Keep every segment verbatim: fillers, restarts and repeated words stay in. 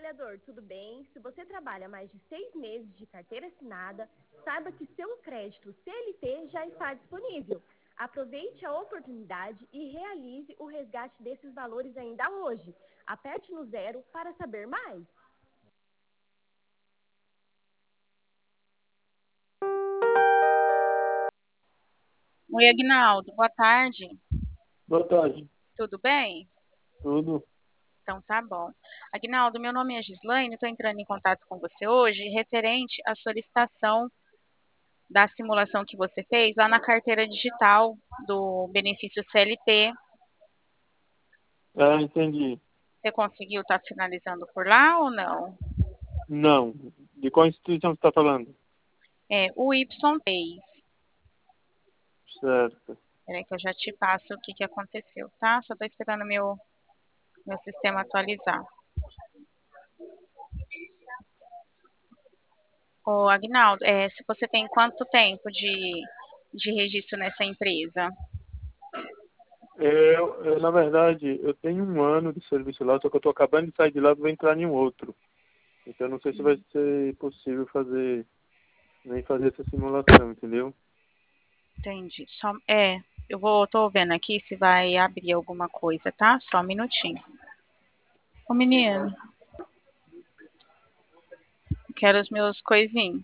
trabalhador, tudo bem? Se você trabalha mais de seis meses de carteira assinada, saiba que seu crédito C L T já está disponível. Aproveite a oportunidade e realize o resgate desses valores ainda hoje. Aperte no zero para saber mais. Oi, Agnaldo, boa tarde. Boa tarde. Tudo bem? Tudo? Então tá bom. Agnaldo, meu nome é Gislaine, estou entrando em contato com você hoje referente à solicitação da simulação que você fez lá na carteira digital do benefício C L T. Ah, entendi. Você conseguiu estar finalizando por lá ou não? Não. De qual instituição você está falando? É o Y três. Certo. Peraí que eu já te passo o que, que aconteceu, tá? Só estou esperando meu, meu sistema atualizar. Ô, Agnaldo, é, se você tem quanto tempo de, de registro nessa empresa? Eu, eu, na verdade, eu tenho um ano de serviço lá, só que eu estou acabando de sair de lá e vou entrar em um outro. Então, não sei se vai ser possível fazer, nem fazer essa simulação, entendeu? Entendi. Só, é, eu vou, tô vendo aqui se vai abrir alguma coisa, tá? Só um minutinho. Ô, menino, quero os meus coisinhos.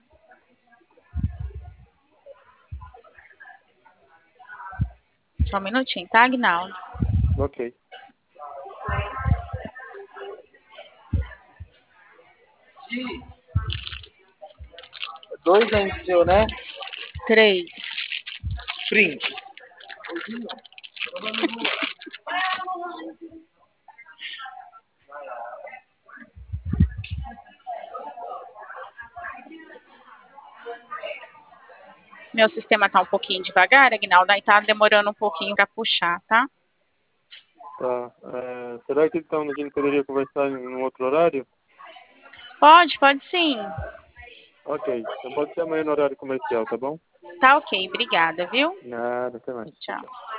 Só um minutinho, tá, Agnaldo? Ok. Dois ainda seu, né? Três. Print. Meu sistema tá um pouquinho devagar, Agnaldo, aí tá demorando um pouquinho pra puxar, tá? Tá. É, será que então a gente poderia conversar em um outro horário? Pode, pode sim. Ok. Então pode ser amanhã no horário comercial, tá bom? Tá ok, obrigada, viu? Nada, até mais. Tchau, Tchau. tchau.